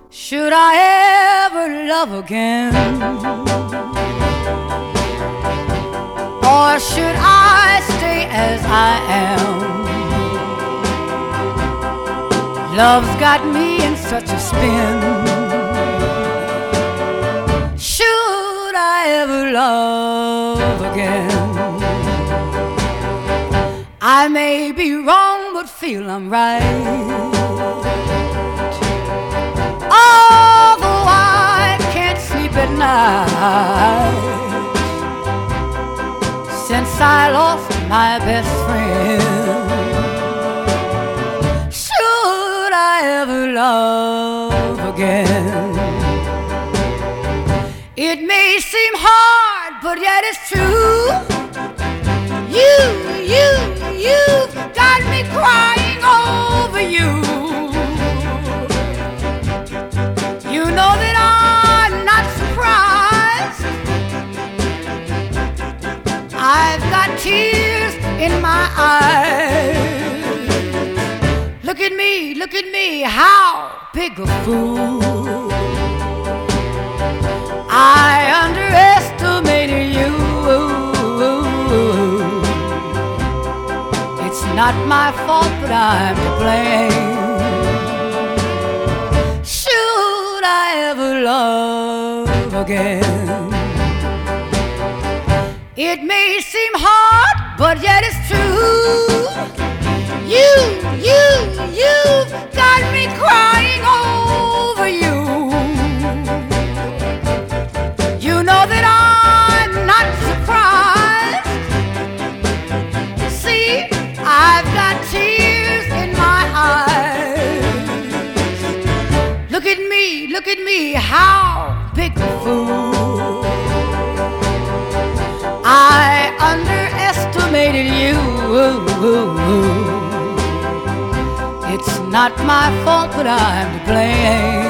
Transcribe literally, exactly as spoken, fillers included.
Should I ever love again? Or should I stay as I am? Love's got me in such a spin. Should I ever love again? I may be wrong, but feel I'm right. Although I can't sleep at night since I lost my best friend. Should I ever love again? It may seem hard, but yet it's true. You, you, you've got me crying over you. You know that I'm not surprised. I've got tears in my eyes. Look at me, look at me, how big a fool. I underestimated you. It's not my fault, but I'm to blame. Should I ever love again? It may seem hard, but yet it's true. You, you, you've got me crying over you. You know that I'm not surprised. See, I've got tears in my eyes. Look at me, look at me, how big a fool. I underestimated you. It's not my fault, but I'm to blame.